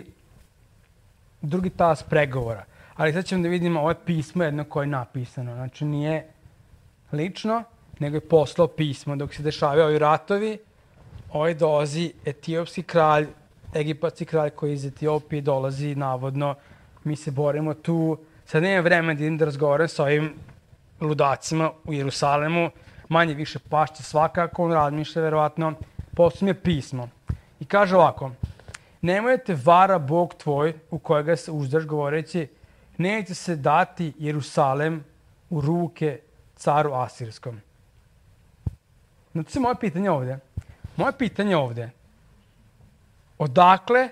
drugi tas pregovora. Ali sad ćemo da vidimo ovo pismo jedno koje je napisano. Znači, nije lično, nego je poslao pismo. Dok se dešavaju ovi ratovi, ovaj dolazi etiopski kralj, egipatski kralj koji je iz Etiopije dolazi navodno. Mi se borimo tu. Sad nema vremena da idem da razgovaram sa ovim ludacima u Jerusalemu. Manje više pašće svakako, on razmišlja verovatno. Poslao mi je pismo. I kaže ovako, nemojte vara Bog tvoj u kojega se uzdaš govoreći, neće se dati Jerusalem u ruke caru Asirskom. Znači, moje pitanje ovde. Moje pitanje ovde. Odakle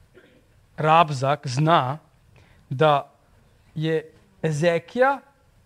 Rabzak zna da je Ezekija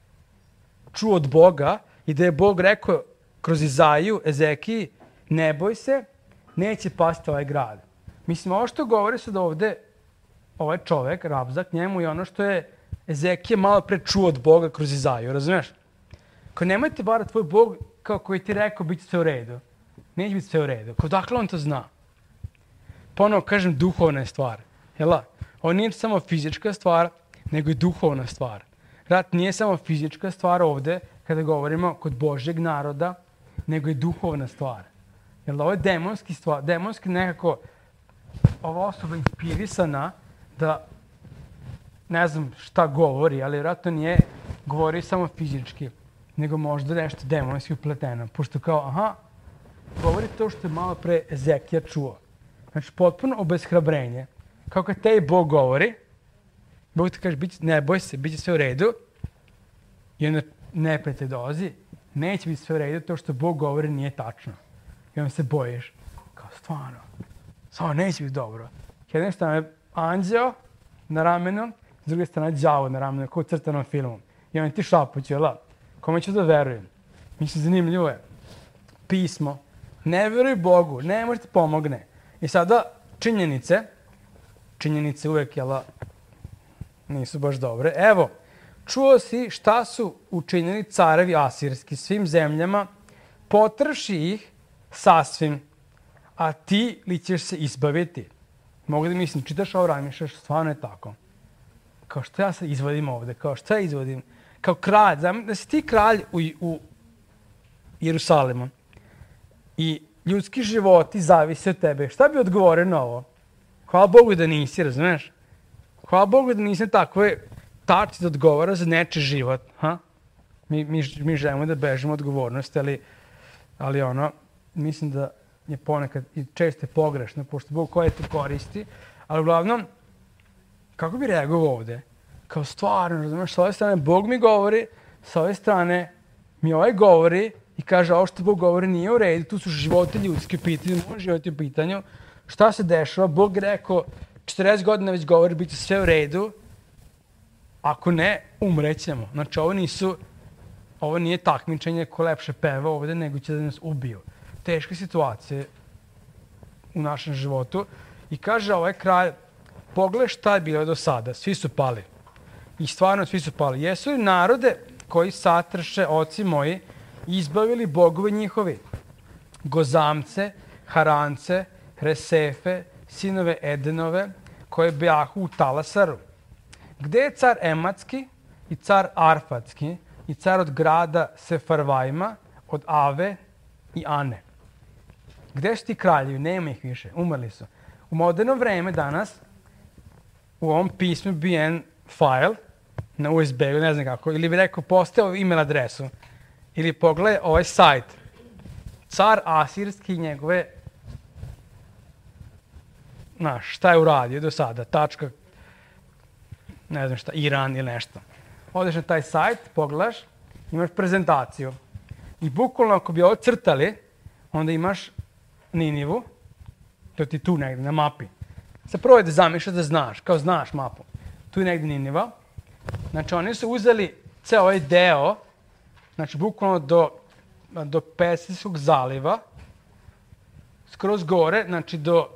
čuo od Boga i da je Bog rekao kroz Izaiju Ezekiji, ne boj se, neće pasti ovaj grad. Mislim, ovo što govori sad ovde, ovaj čovek, Rabzak, njemu je ono što je Ezekija malo pre čuo od Boga kroz Izaiju, razumiješ? Kao nemojte bara tvoj Bog, kao koji ti rekao, bit će sve u redu. Neće biti sve u redu. Kao dakle on to zna? Ponovo kažem, duhovna je stvar. Jela? Ovo nije samo fizička stvar, nego i duhovna stvar. Rat nije samo fizička stvar ovde, kada govorimo kod Božjeg naroda, nego i duhovna stvar. Jer ovo je demonski stvar, demonski nekako ova osoba inspirisana da ne znam šta govori, ali vjerojatno nije govori samo fizički, nego možda nešto demonski upleteno. Pošto kao, govori to što je malo pre Ezekija čuo. Znači, potpuno obeshrabrenje. Kao kad te Bog govori, Bog ti kaže, ne boj se, bit će sve u redu, i onda neprijatelj dolazi, neće biti sve u redu, to što Bog govori nije tačno. I onda se bojiš. Kao, stvarno neće biti dobro. S jedne strane anđeo na ramenu, s druge strane đavo na ramenu, kao u crtanom filmu. I onda ti šapuće, kome ću da verujem? Mislim, zanimljivo je. Pismo. Ne veruj Bogu, ne može ti pomogne. I sada činjenice uvek, nisu baš dobre. Evo, čuo si šta su učinili carevi asirski svim zemljama, potrši ih sasvim, a ti li ćeš se izbaviti? Mogu da mislim, čitaš ovo razmišljaš, stvarno je tako. Kao što ja se izvodim ovde, kao što ja izvodim, kao kralj, da si ti kralj u Jerusalimu i ljudski životi zavise od tebe. Šta bi odgovorio na ovo? Hvala Bogu da nisi, razumeš? Hvala Bogu da nisi takve tači da odgovara za neči život. Ha? Mi želimo da bežimo odgovornosti, ali mislim da je ponekad i često pogrešno, pošto Bog koje te koristi, ali uglavnom, kako bi reagovao ovde? Kao stvarno, razumeš, s ove strane Bog mi govori, s ove strane mi ovaj govori i kaže ovo što Bog govori nije u redu, tu su životi ljudski u pitanju, moj život je u pitanju, šta se dešava? Bog je rekao, 40 godina već govori, bit će sve u redu, ako ne, umrećemo. Znači, ovo nije takmičenje ko lepše peva ovde, nego će da nas ubiju. Teške situacije u našem životu. I kaže ovaj kralj, pogledaj šta je bilo do sada, svi su pali. I stvarno svi su pali. Jesu li narode koji satrše oci moji izbavili bogovi njihovi? Gozamce, Harance, Resefe, sinove Edenove, koje bejahu u Talasaru. Gde je car Ematski i car Arfatski i car od grada Sefarvajma, od Ave i Ane? Gde su ti kraljevi? Nema ih više, umrli su. U moderno vreme danas u ovom pismu bi jedan file na USB-u, ne znam kako, ili bi rekao postao email adresu, ili pogledaj ovaj sajt. Car Asirski i njegove, šta je uradio do sada, tačka, ne znam šta, Iran ili nešto. Odeš na taj sajt, pogledaš, imaš prezentaciju. I bukvalno ako bi ovo crtali, onda imaš Ninivu, to ti tu negde na mapi. Sad prvo je da zamišljaš da znaš, kao znaš mapu. Tu je negde Niniva. Znači oni su uzeli ceo ovaj deo, znači bukvalno do Persijskog zaliva, skroz gore, znači do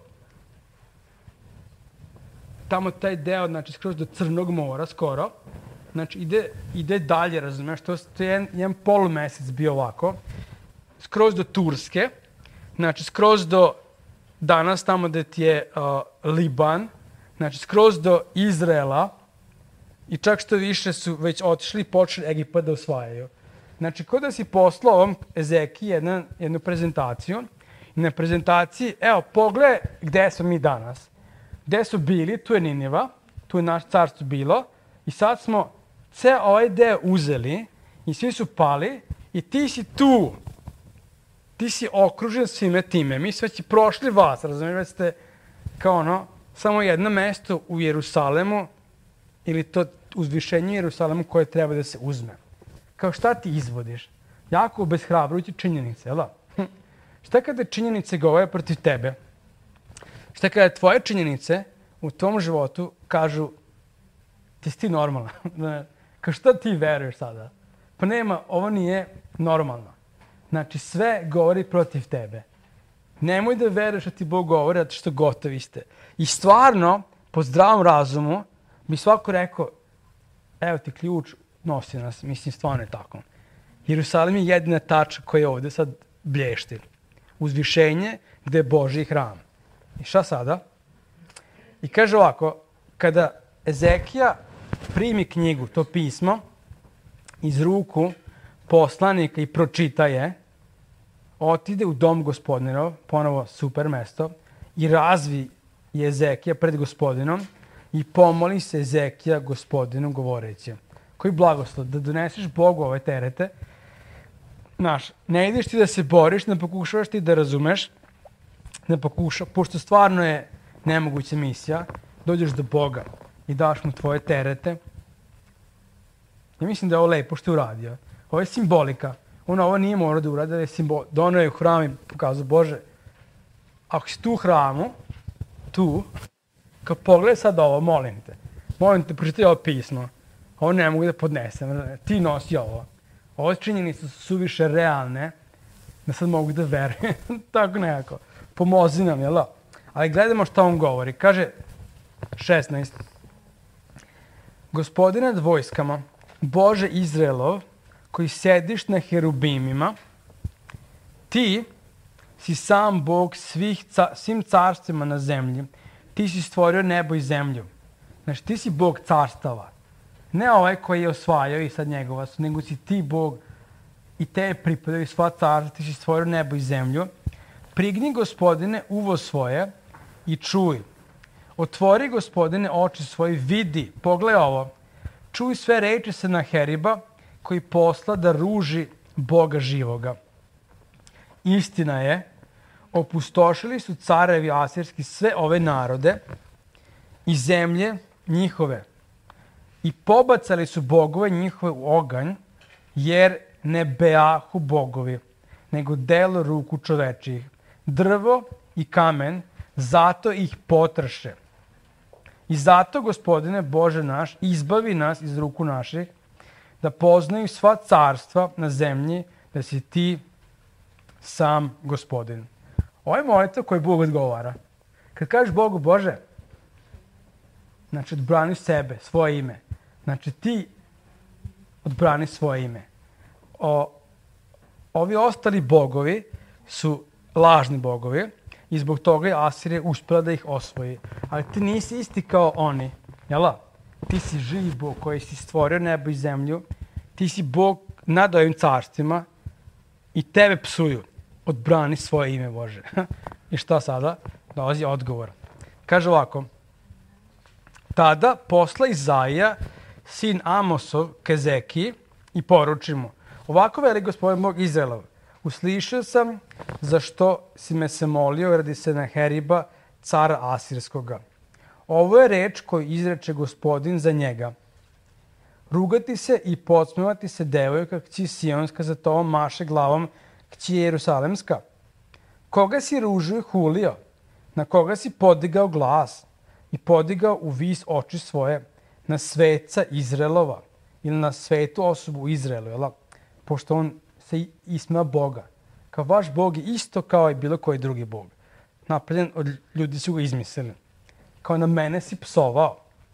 tamo taj deo, znači skroz do Crnog mora skoro. Znači ide dalje, razumiješ, to je jedan polumesec bio ovako. Skroz do Turske, znači skroz do danas tamo gde ti je Liban, znači skroz do Izraela i čak što više su već otišli i počeli Egipat da osvajaju. Znači, kod da si poslao ovom Ezekiji jednu prezentaciju i na prezentaciji, evo, pogledaj gde smo mi danas. Gde su bili, tu je Niniva, tu je naš carstvo bilo i sad smo ceo ovaj deo uzeli i svi su pali i ti si tu. Ti si okružen svime time. Mi su već i prošli vas, razumiješ, već ste kao samo jedno mesto u Jerusalemu ili to uzvišenje Jerusalemu koje treba da se uzme. Kao šta ti izvodiš? Jako obeshrabrujuće činjenice, jel da? Šta kada činjenice govore protiv tebe? Šta kada tvoje činjenice u tom životu kažu ti si ti normalna? Kao šta ti veruješ sada? Pa nema, ovo nije normalno. Znači sve govori protiv tebe. Nemoj da veruješ da ti Bog govori, zato što gotovi ste. I stvarno, po zdravom razumu, bi svako rekao, evo ti ključ, nosi nas, mislim, stvarno je tako. Jerusalim je jedina tačka koja ovde sad blješti. Uzvišenje gde je Božji hram. I šta sada? I kaže ovako, kada Ezekija primi knjigu, to pismo, iz ruku poslanika i pročita je, otide u dom Gospodinov, ponovo super mesto, i razvi je Ezekija pred Gospodinom i pomoli se Ezekija Gospodinu govoreći. Koji blagoslov, da doneseš Bogu ove terete. Ne ideš ti da se boriš, ne pokušavaš ti da razumeš, pošto stvarno je nemoguća misija, dođeš do Boga i daš mu tvoje terete. Ja mislim da je ovo lepo što je uradio. Ovo je simbolika. On ovo nije morao da uradi, da je donio je u hram i pokazao, Bože, ako si tu u hramu, tu, kao pogledaj sad ovo, molim te, pročitaj ovo pismo. Ovo ne mogu da podnesem, ti nosi ovo. Ove činjenice su suviše realne, da sad mogu da verujem, tako nekako. Pomozi nam, jel da? Ali gledamo šta on govori. Kaže 16. Gospodine nad vojskama, Bože Izraelov, koji sediš na herubimima, ti si sam Bog svim carstvima na zemlji. Ti si stvorio nebo i zemlju. Znači, ti si Bog carstava. Ne ovaj koji je osvajao i sad njegova su, nego si ti Bog i te pripadaju sva carstva. Ti si stvorio nebo i zemlju. Prigni, Gospodine, uvo svoje i čuj. Otvori, Gospodine, oči svoje, vidi. Pogledaj ovo. Čuj sve reči Senaheriba koji posla da ruži Boga živoga. Istina je, opustošili su carevi asirski sve ove narode i zemlje njihove i pobacali su bogove njihove u oganj, jer ne beahu bogovi, nego delo ruku čovečijih, drvo i kamen, zato ih potrše. I zato, Gospodine Bože naš, izbavi nas iz ruku naših, da poznaju sva carstva na zemlji, da si ti sam Gospodin. Ovo je molitva koju Bog odgovara. Kad kažeš Bogu, Bože, znači odbrani sebe, svoje ime. Znači ti odbrani svoje ime. Ovi ostali bogovi su lažni bogovi i zbog toga je Asirija uspjela da ih osvoji. Ali ti nisi isti kao oni, jel? Ti si živi Bog koji si stvorio nebo i zemlju. Ti si Bog nad ovim carstvima i tebe psuju. Odbrani svoje ime, Bože. I šta sada? Dolazi odgovor. Kaže ovako. Tada posla Izaija, sin Amosov, Kezekiji i poruči mu. Ovako veli Gospodin Bog Izraelov. Uslišao sam zašto si me se molio radi Senaheriba, cara Asirskoga. Ovo je reč koju izreče Gospodin za njega. Rugati se i podsmevati se devojka kći Sionska za tobom maše glavom kći Jerusalemska. Koga si ružio i hulio? Na koga si podigao glas i podigao u vis oči svoje? Na sveca Izraelova ili na svetu osobu u Izraelu, jel? Pošto on se ismeva Boga. Kao vaš Bog je isto kao i bilo koji drugi Bog. Napravljen od ljudi su ga izmislili. Kao na mene si psovao.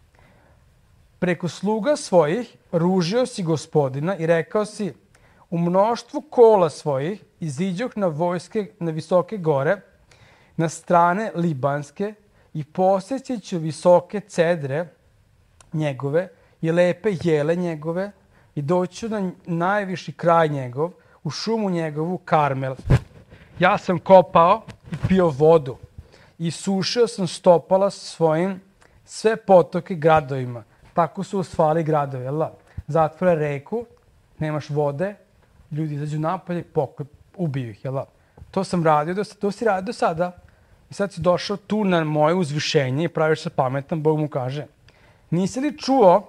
Preko sluga svojih ružio si Gospodina i rekao si u mnoštvu kola svojih iziđoh na vojske na visoke gore, na strane Libanske i posjećat ću visoke cedre njegove i lepe jele njegove i doću na najviši kraj njegov, u šumu njegovu Karmel. Ja sam kopao i pio vodu i sušio sam stopala svojim sve potoke gradovima. Tako su osvali gradovi, jel da? Zatvore reku, nemaš vode, ljudi izađu napolje i ubiju ih, jel da? To sam radio, to si radio do sada. I sad si došao tu na moje uzvišenje i praviš se pametan, Bog mu kaže. Nisi li čuo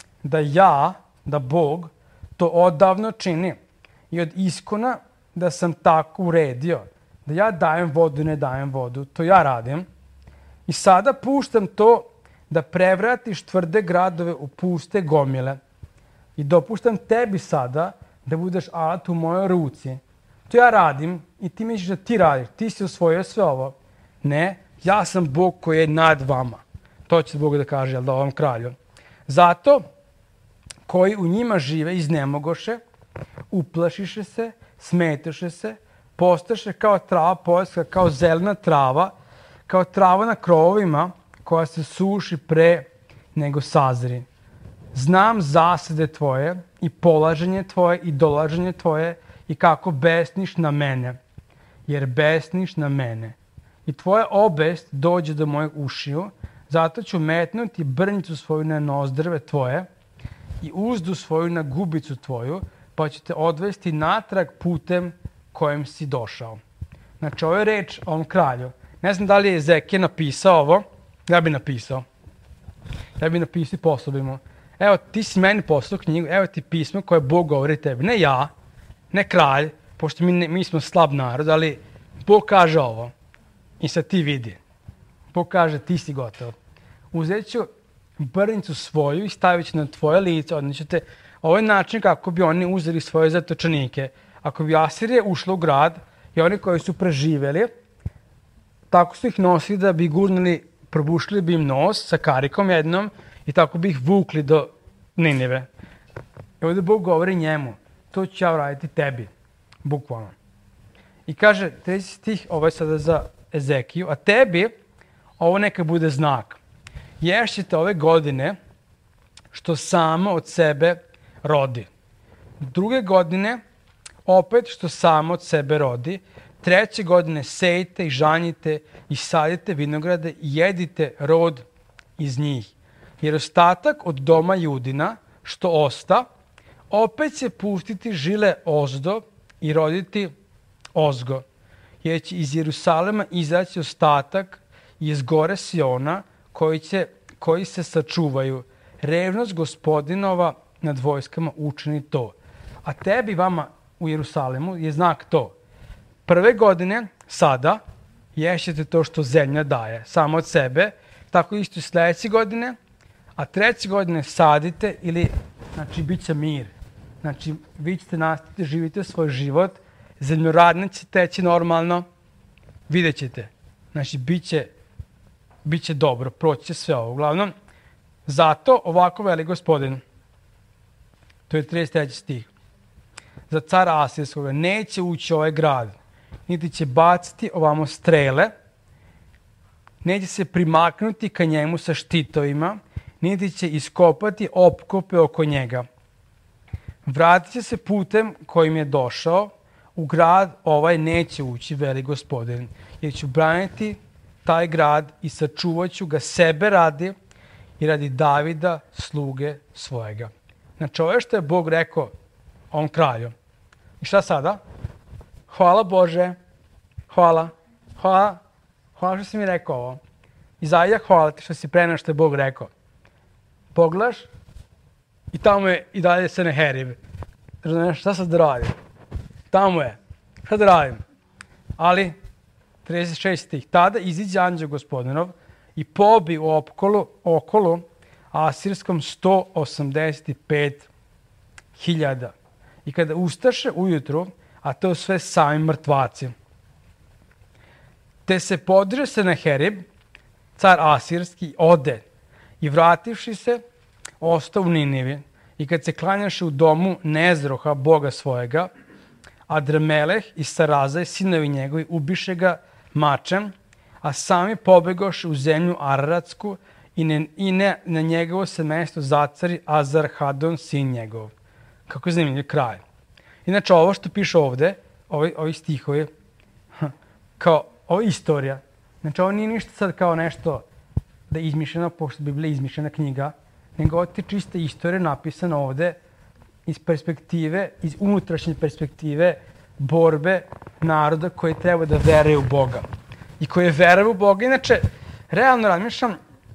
da Bog to odavno čini i od iskona da sam tako uredio, da ja dajem vodu i ne dajem vodu, to ja radim. I sada puštam to da prevratiš tvrde gradove u puste gomile i dopuštam tebi sada da budeš alat u mojoj ruci. To ja radim i ti misliš da ti radiš. Ti si osvojio sve ovo. Ne, ja sam Bog koji je nad vama. To će Bog da kaže, jel da, ovom kralju. Zato koji u njima žive iznemogoše, uplašiše se, smetaše se, postaše kao trava poljska, kao zelena trava, kao trava na krovovima koja se suši pre nego sazri. Znam zasade tvoje i polaženje tvoje i dolaženje tvoje i kako besniš na mene, jer besniš na mene. I tvoja obest dođe do mojeg ušiju, zato ću metnuti brnjicu svoju na nozdrve tvoje i uzdu svoju na gubicu tvoju, pa ću te odvesti natrag putem kojem si došao. Znači, ovo je reč o ovom kralju. Ne znam da li je Ezekija napisao ovo, ja bi napisao. Ja bi napisao i poslao mu. Evo, ti si meni poslao knjigu, evo ti pismo koje Bog govori tebi. Ne ja, ne kralj, pošto mi smo slab narod, ali Bog kaže ovo. I sad ti vidi. Bog kaže, ti si gotov. Uzet ću brnicu svoju i stavit ću na tvoje lice, odneću te. Ovo je način kako bi oni uzeli svoje zatočenike. Ako bi Asirija ušla u grad i oni koji su preživeli, tako su ih nosili da bi gurnuli, probušili bi im nos sa karikom jednom i tako bi ih vukli do Ninive. I ovdje Bog govori njemu, to ću ja uraditi tebi, bukvalno. I kaže, 30 stih, ovo je sada za Ezekiju, a tebi ovo neka bude znak. Ješćete ove godine što samo od sebe rodi. Druge godine opet što samo od sebe rodi. Treće godine sejte i žanjite i sadite vinograde i jedite rod iz njih. Jer ostatak od doma Judina što osta, opet će pustiti žile ozdo i roditi ozgo. Jer će iz Jerusalema izaći ostatak iz gore Siona koji se sačuvaju. Revnost Gospodinova nad vojskama učini to. A tebi, vama u Jerusalemu, je znak to. Prve godine, sada, ješćete to što zemlja daje, samo od sebe, tako isto i sljedeće godine, a treće godine sadite ili, znači, bit će mir. Znači, vi ćete nastaviti, živite svoj život, zemljoradne će teći normalno, vidjet ćete. Znači, bit će dobro, proći će sve ovo. Uglavnom, zato ovako veli Gospodin, to je 33. stih, za cara Asirskoga neće ući ovaj grad, niti će baciti ovamo strele, neće se primaknuti ka njemu sa štitovima, niti će iskopati opkope oko njega. Vratit će se putem kojim je došao, u grad ovaj neće ući, veli Gospodin, jer ću braniti taj grad i sačuvat ću ga sebe radi i radi Davida, sluge svojega. Znači, ovo je što je Bog rekao ovom kralju. I šta sada? Hvala Bože, hvala što si mi rekao ovo. Izaija, hvala ti što si preneo što je Bog rekao. Pogledaš i tamo je i dalje Seneherib. Razumiješ, šta sad da radim? Tamo je. Šta da radim? Ali, 36 stih. Tada iziđe anđeo Gospodinov i pobi u okolo Asirskom 185.000. I kada ustaše ujutru, a to sve sami mrtvaci. Te se podiže Seneherib, car Asirski, ode i vrativši se, ostao u Ninivi. I kad se klanjaše u domu Nezroha, boga svojega, Adrameleh i Sarazaj, sinovi njegovi, ubiše ga mačem, a sami pobegoše u zemlju Araratsku i na njegovo se mesto zacari Azarhadon, sin njegov. Kako je zanimljiv kraj. Inače, ovo što piše ovde, ovi stihovi, kao, ovo je istorija. Znači, ovo nije ništa sad kao nešto da je izmišljeno, pošto bi bila izmišljena knjiga, nego ovo je čista istorija napisana ovde iz perspektive, iz unutrašnje perspektive borbe naroda koji treba da veruje u Boga. I koji je veruje u Boga. Inače, realno razmišljam,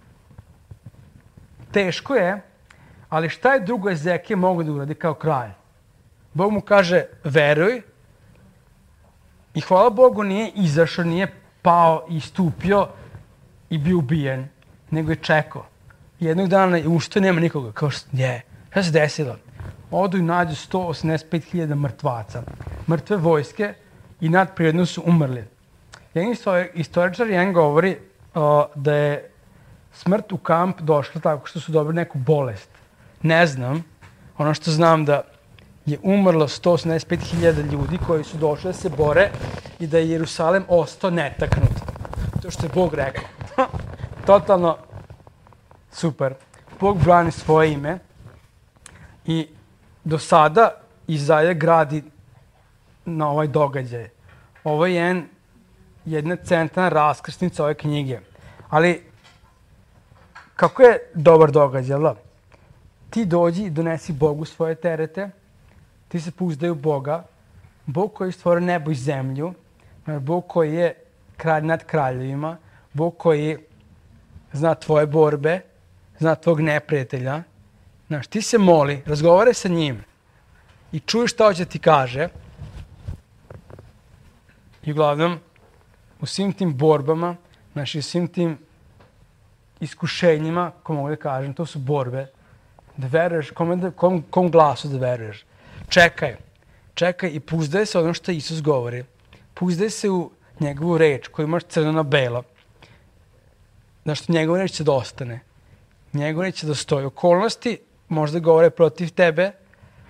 teško je, ali šta je drugo Ezekija mogu da uradi kao kralj? Bog mu kaže, veruj, i hvala Bogu nije izašao, nije pao i stupio i bio ubijen, nego je čekao. Jednog dana ušto nema nikoga, kao šta se desilo? Odu i nađu 185.000 mrtvaca, mrtve vojske i nadprirodno su umrli. Jedan istoričar jedan govori da je smrt u kamp došla tako što su dobili neku bolest. Ne znam, ono što znam da je umrlo 185.000 ljudi koji su došli da se bore i da je Jerusalem ostao netaknut. To što je Bog rekao. Totalno super. Bog brani svoje ime i do sada Izaija gradi na ovaj događaj. Ovo je jedna centralna raskrsnica ove knjige. Ali kako je dobar događaj, jel? Ti dođi i donesi Bogu svoje terete, ti se pouzdaj u Boga, Bog koji je stvorio nebo i zemlju, Bog koji je kralj nad kraljevima, Bog koji zna tvoje borbe, zna tvog neprijatelja. Znaš, ti se moli, razgovaraj sa njim i čuješ šta hoće ti kaže. I uglavnom, u svim tim borbama, znači u svim tim iskušenjima, ko mogu da kažem, to su borbe, da veruješ, kom glasu da veruješ. Čekaj i pouzdaj se ono što Isus govori. Pouzdaj se u njegovu reč koju imaš crno na belo. Znaš, njegova reč će da ostane. Njegova reč će da stoji. Okolnosti možda govore protiv tebe,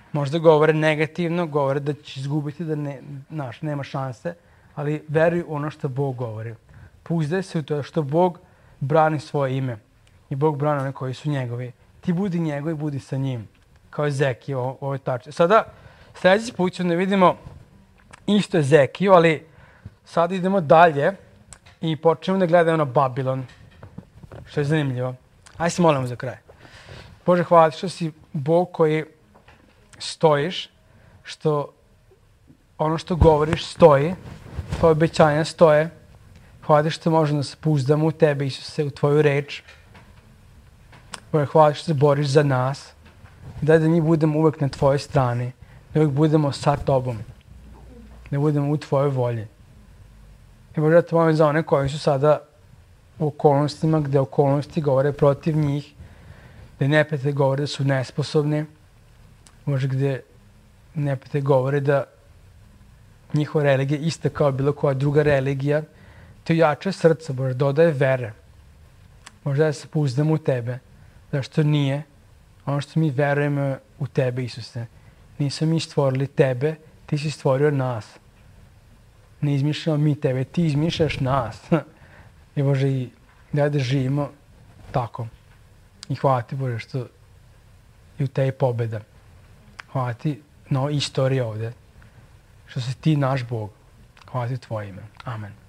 Možda govore negativno, govore da će izgubiti, da nema šanse, ali veruj u ono što Bog govori. Pouzdaj se u to što Bog brani svoje ime i Bog brani one koji su njegovi. Ti budi njegov i budi sa njim, kao Ezekiju u ovoj tačci. Sada, sljedeći put ćemo da vidimo isto Ezekiju, ali sada idemo dalje i počnemo da gledamo na Babilon, što je zanimljivo. Ajde se molimo za kraj. Bože, hvala ti što si Bog koji stojiš, što ono što govoriš stoji, tvoje obećanja stoje. Hvala ti što možemo da se pouzdamo u tebe, Isuse, u tvoju reč. Bože, hvala ti što se boriš za nas. Daj da mi budemo uvek na tvojoj strani, da uvek budemo sa tobom, da budemo u tvojoj volji. I Bože, ja te molim za one koji su sada u okolnostima gde okolnosti govore protiv njih, gde neprijatelji govore da su nesposobni, Bože, gde neprijatelji govore da njihova religija ista kao bilo koja druga religija, te ojačaj srca, Bože, dodaje vere. Bože, da se pouzdamo u tebe, zašto nije ono što mi verujemo u tebe, Isuse. Nismo mi stvorili tebe, ti si stvorio nas. Ne izmišljamo mi tebe, ti izmišljaš nas. I Bože, i daj da živimo tako. I hvala ti, Bože, što je u tebi pobeda. Hvala ti na ovoj istoriji ovde, što si ti naš Bog. Hvala ti u tvoje ime. Amen.